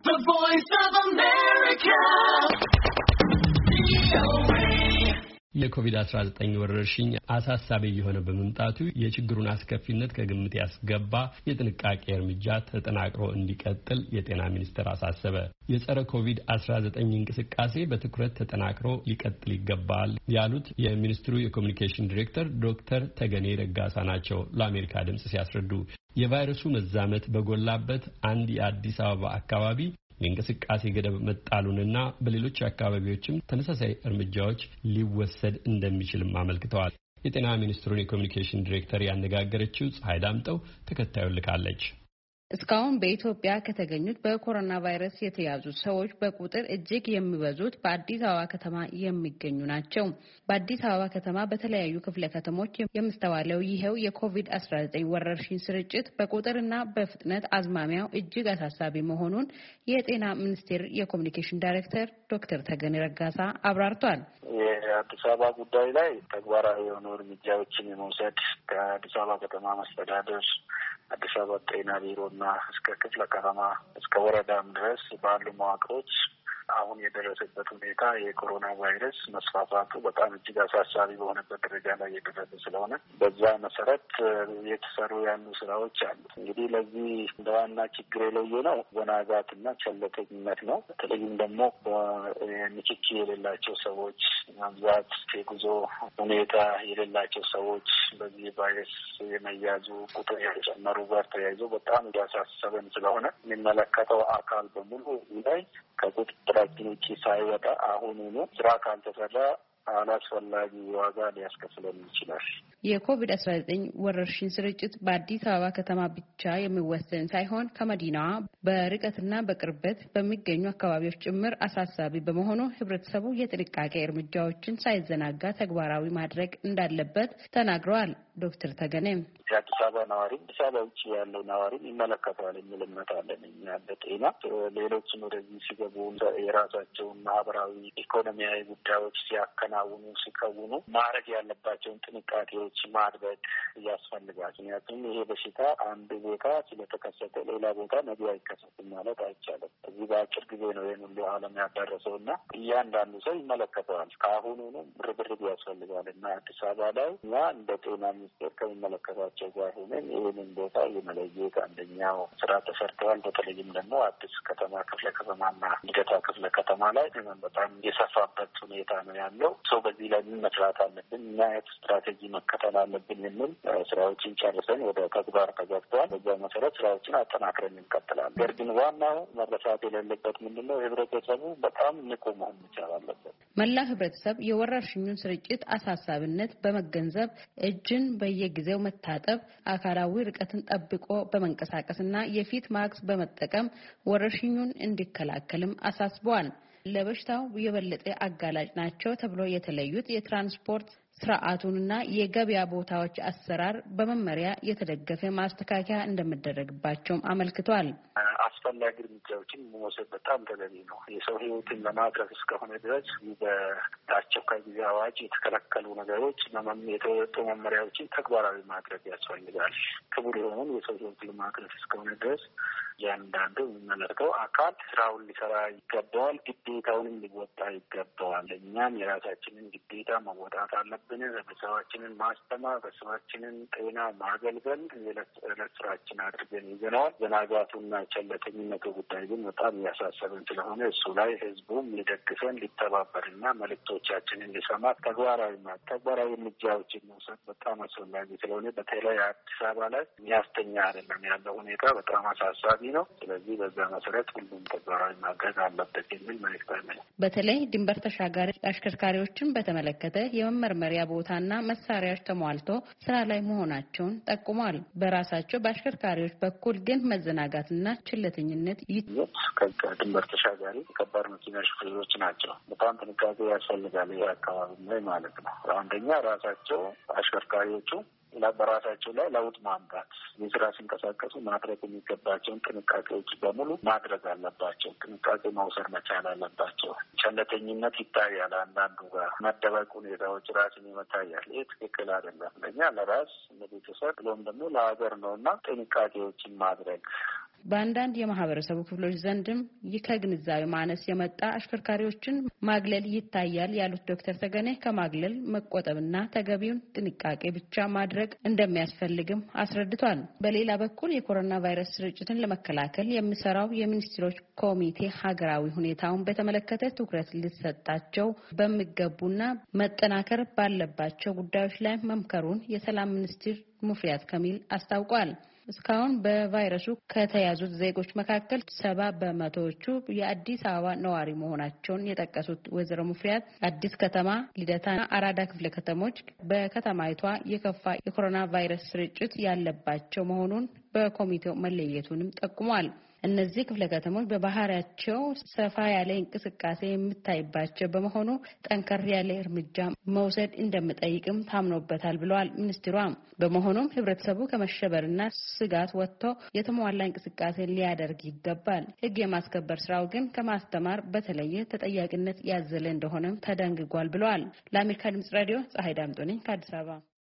The Voice of America. የኮቪድ-19 ወረርሽኝ አሳሳቢ የሆነ በመምጣቱ የችግሩን አስከፊነት ከግምት ያስገባ የጥንቃቄ እርምጃ ተጠናክሮ እንዲቀጥል የጤና ሚኒስቴር አሳሰበ። የጸረ ኮቪድ-19 እንቅስቃሴ በትኩረት ተጠናክሮ ሊቀጥል ይገባል ያሉት የሚኒስትሩ የኮሚኒኬሽን ዲሬክተር ዶክተር ተገኔ ረጋሳ ናቸው ለአሜሪካ ድምጽ ሲያስረዱ። የቫይረሱ መዛመት በጎላበት አንድ የአዲስ አበባ አካባቢ የእንቅስቃሴ ገደብ መጣሉንና በሌሎች አካባቢዎችም ተመሳሳይ እርምጃዎች ሊወሰድ እንደሚችልም አመልክተዋል። የጤና ሚኒስትሩን የኮሚኒኬሽን ዲሬክተር ያነጋገረችው ፀሐይ ዳምጠው ተከታዩን ልካለች። እስካሁን በኢትዮጵያ ከተገኙት በኮሮና ቫይረስ የተያዙ ሰዎች በቁጥር እጅግ የሚበዙት በአዲስ አበባ ከተማ የሚገኙ ናቸው። በአዲስ አበባ ከተማ በተለያዩ ክፍለ ከተሞች የሚስተዋለው ይሄው የኮቪድ-19 ወረርሽኝ ስርጭት በቁጥርና በፍጥነት አዝማሚያው እጅግ አሳሳቢ መሆኑን የጤና ሚኒስቴር የኮሚኒኬሽን ዳይሬክተር ዶክተር ተገኔ ረጋሳ አብራርቷል። የአዲስ አበባ ጉዳይ ላይ ተግባራዊ የሆኑ እርምጃዎችን የመውሰድ ከአዲስ አበባ ከተማ መስተዳደር አዲስ አበባ ጤና ቢሮና እስከ ክፍለ ከተማ እስከ ወረዳም ድረስ ባሉ መዋቅሮች አሁን የደረሰበት ሁኔታ የኮሮና ቫይረስ መስፋፋቱ በጣም እጅግ አሳሳቢ በሆነበት ደረጃ ላይ የደረሰ ስለሆነ በዛ መሰረት የተሰሩ ያሉ ስራዎች አሉ። እንግዲህ ለዚህ እንደ ዋና ችግር የለየ ነው ወናጋትና ቸልተኝነት ነው። በተለይም ደግሞ ንክኪ የሌላቸው ሰዎች መብዛት፣ የጉዞ ሁኔታ የሌላቸው ሰዎች በዚህ ቫይረስ የመያዙ ቁጥር የጨመሩ ጋር ተያይዞ በጣም እያሳሰበን ስለሆነ የሚመለከተው አካል በሙሉ ላይ ከቁጥጥራችን ውጭ ሳይወጣ አሁኑኑ ስራ ካልተሰራ አላስፈላጊ ዋጋ ሊያስከፍለን ይችላል። የኮቪድ-19 ወረርሽኝ ስርጭት በአዲስ አበባ ከተማ ብቻ የሚወሰን ሳይሆን ከመዲናዋ በርቀትና በቅርበት በሚገኙ አካባቢዎች ጭምር አሳሳቢ በመሆኑ ሕብረተሰቡ የጥንቃቄ እርምጃዎችን ሳይዘናጋ ተግባራዊ ማድረግ እንዳለበት ተናግረዋል። ዶክተር ተገኔም የአዲስ አበባ ነዋሪ አዲስ አበባ ውጭ ያለው ነዋሪ ይመለከተዋል የሚል እምነት አለን። እኛ በጤና ሌሎችም ወደዚህ ሲገቡ የራሳቸውን ማህበራዊ ኢኮኖሚያዊ ጉዳዮች ሲከውኑ ማድረግ ያለባቸውን ጥንቃቄዎች ማድረግ ያስፈልጋል። ምክንያቱም ይሄ በሽታ አንድ ቦታ ስለተከሰተ ሌላ ቦታ ነገ አይከሰትም ማለት አይቻልም። እዚህ በአጭር ጊዜ ነው ይህን ሁሉ ዓለም ያዳረሰው እና እያንዳንዱ ሰው ይመለከተዋል። ከአሁኑኑ ርብርብ ያስፈልጋል እና አዲስ አበባ ላይ እኛ እንደ ጤና ሚኒስቴር ከሚመለከታቸው ጋር ሆነን ይህንን ቦታ የመለየት አንደኛው ስራ ተሰርተዋል። በተለይም ደግሞ አዲስ ከተማ ክፍለ ከተማና ልደታ ክፍለ ከተማ ላይ በጣም የሰፋበት ሁኔታ ነው ያለው። ሰው በዚህ ላይ ምን መስራት አለብን፣ ምን አይነት ስትራቴጂ መከተል አለብን የሚል ስራዎችን ጨርሰን ወደ ተግባር ተገብተዋል። በዛ መሰረት ስራዎችን አጠናክረን እንቀጥላለን። ነገር ግን ዋናው መረሳት የሌለበት ምንድነው ህብረተሰቡ በጣም ንቁ መሆን መቻል አለበት። መላ ህብረተሰብ የወረርሽኙን ስርጭት አሳሳቢነት በመገንዘብ እጅን በየጊዜው መታጠብ፣ አካላዊ ርቀትን ጠብቆ በመንቀሳቀስና የፊት ማስክ በመጠቀም ወረርሽኙን እንዲከላከልም አሳስበዋል። ለበሽታው የበለጠ አጋላጭ ናቸው ተብሎ የተለዩት የትራንስፖርት ስርዓቱንና የገበያ ቦታዎች አሰራር በመመሪያ የተደገፈ ማስተካከያ እንደሚደረግባቸውም አመልክቷል። አስፈላጊ እርምጃዎችን መውሰድ በጣም ተገቢ ነው። የሰው ህይወትን ለማትረፍ እስከሆነ ድረስ በአስቸኳይ ጊዜ አዋጅ የተከለከሉ ነገሮች የተወጡ መመሪያዎችን ተግባራዊ ማድረግ ያስፈልጋል። ክቡር የሆነውን የሰው ህይወት ለማትረፍ እስከሆነ ድረስ እያንዳንዱ የሚመለከተው አካል ስራውን ሊሰራ ይገባዋል፣ ግዴታውንም ሊወጣ ይገባዋል። እኛም የራሳችንን ግዴታ መወጣት አለብን። ህብረተሰባችንን ማስተማር፣ ህብረተሰባችንን ጤና ማገልገል የዕለት ስራችን አድርገን ይዘነዋል። ዘናጋቱና ቸለተኝነቱ ጉዳይ ግን በጣም እያሳሰብን ስለሆነ እሱ ላይ ህዝቡም ሊደግፈን ሊተባበርና መልእክቶቻችንን ሊሰማ ተግባራዊ እርምጃዎችን መውሰድ በጣም አስፈላጊ ስለሆነ በተለይ አዲስ አበባ ላይ የሚያስተኛ አይደለም ያለው ሁኔታ በጣም አሳሳቢ ነው። ስለዚህ በዛ መሰረት ሁሉም ተግባራዊ ማድረግ አለበት የሚል መልእክት አለኝ። በተለይ ድንበር ተሻጋሪ አሽከርካሪዎችን በተመለከተ የመመርመሪያ ቦታና መሳሪያዎች ተሟልቶ ስራ ላይ መሆናቸውን ጠቁሟል። በራሳቸው በአሽከርካሪዎች በኩል ግን መዘናጋትና ችለተኝነት ከድንበር ተሻጋሪ ከባድ መኪና ሹፌሮች ናቸው። በጣም ጥንቃቄ ያስፈልጋል። ይህ አካባቢ ላይ ማለት ነው። አንደኛ ራሳቸው አሽከርካሪዎቹ በራሳቸው ላይ ለውጥ ማምጣት የስራ ሲንቀሳቀሱ ማድረግ የሚገባቸውን ጥንቃቄዎች በሙሉ ማድረግ አለባቸው። ጥንቃቄ መውሰድ መቻል አለባቸው። ቸለተኝነት ይታያል። አንዳንዱ ጋር መደበቅ ሁኔታዎች ራስን ይመታያል። ይህ ትክክል አይደለም። ለእኛ ለራስ ለቤተሰብ ብሎም ደግሞ ለሀገር ነው እና ጥንቃቄዎችን ማድረግ በአንዳንድ የማህበረሰቡ ክፍሎች ዘንድም ከግንዛቤ ማነስ የመጣ አሽከርካሪዎችን ማግለል ይታያል ያሉት ዶክተር ተገኔ ከማግለል መቆጠብና ተገቢውን ጥንቃቄ ብቻ ማድረግ እንደሚያስፈልግም አስረድቷል። በሌላ በኩል የኮሮና ቫይረስ ስርጭትን ለመከላከል የሚሰራው የሚኒስትሮች ኮሚቴ ሀገራዊ ሁኔታውን በተመለከተ ትኩረት ሊሰጣቸው በሚገቡና መጠናከር ባለባቸው ጉዳዮች ላይ መምከሩን የሰላም ሚኒስትር ሙፈሪያት ካሚል አስታውቋል። እስካሁን በቫይረሱ ከተያዙት ዜጎች መካከል 70 በመቶዎቹ የአዲስ አበባ ነዋሪ መሆናቸውን የጠቀሱት ወይዘሮ ሙፈሪያት አዲስ ከተማ፣ ልደታና አራዳ ክፍለ ከተሞች በከተማይቷ የከፋ የኮሮና ቫይረስ ስርጭት ያለባቸው መሆኑን በኮሚቴው መለየቱንም ጠቁሟል። እነዚህ ክፍለ ከተሞች በባህሪያቸው ሰፋ ያለ እንቅስቃሴ የሚታይባቸው በመሆኑ ጠንከር ያለ እርምጃ መውሰድ እንደሚጠይቅም ታምኖበታል ብለዋል ሚኒስትሯ። በመሆኑም ህብረተሰቡ ከመሸበርና ስጋት ወጥቶ የተሟላ እንቅስቃሴ ሊያደርግ ይገባል። ህግ የማስከበር ስራው ግን ከማስተማር በተለየ ተጠያቂነት ያዘለ እንደሆነ ተደንግጓል ብለዋል። ለአሜሪካ ድምጽ ራዲዮ ፀሐይ ዳምጦ ነኝ ከአዲስ አበባ።